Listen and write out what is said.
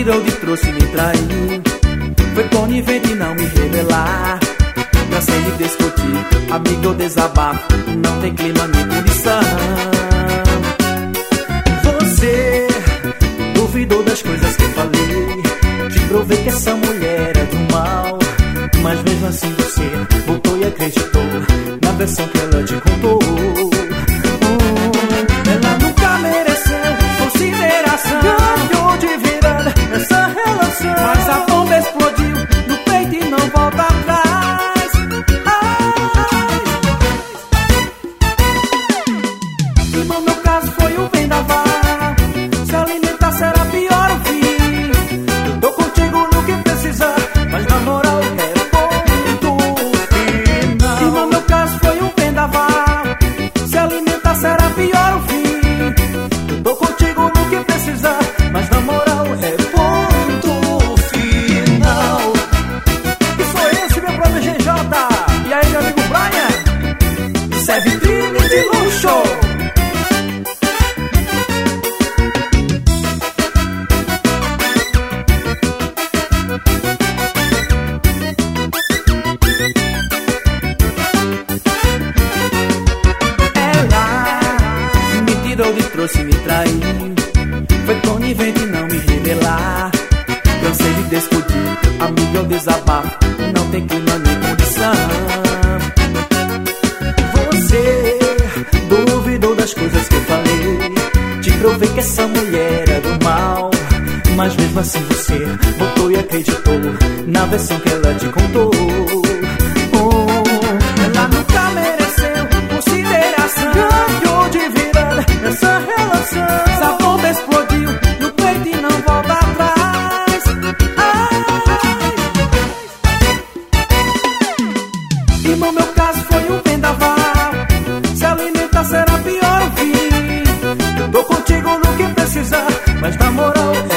tirou de trouxe e me traiu. Foi conivente e não me revelar. Cansei de discutir, amigo, eu desabafo. Não tem clima nem condição. Você duvidou das coisas que eu falei. Te provei que essa mulher é do mal. Mas mesmo assim você voltou e acreditou na versão que ela te contou. Ela nunca mereceu consideração. Ganhou de virada essa relação. Mas a bomba explodiu no peito e não volta atrás. E no meu caso foi um vendaval. Se alimentar será pior o fim. Eu tô contigo no que precisar, mas na moral é ponto final. E no meu caso foi um vendaval. Se alimentar será pior o fim. Eu tô contigo no que precisar, mas na moral é ponto final. E sou esse, meu brother GJ. E aí, meu amigo Brian? Isso é vitrine de luxo. Tirou de trouxe e me traiu. Foi conivente e não me revelar. Cansei de discutir, amigo, eu desabafo. Não tem clima nem condição. Você duvidou das coisas que eu falei. Te provei que essa mulher é do mal. Mas mesmo assim você voltou e acreditou na versão que ela te contou. Ela nunca mereceu consideração. Ganhou de virada essa relação. Essa bomba explodiu no peito e não volta atrás. E no meu caso foi um vendaval. Se alimentar será pior o fim. Eu tô contigo no que precisar, mas na moral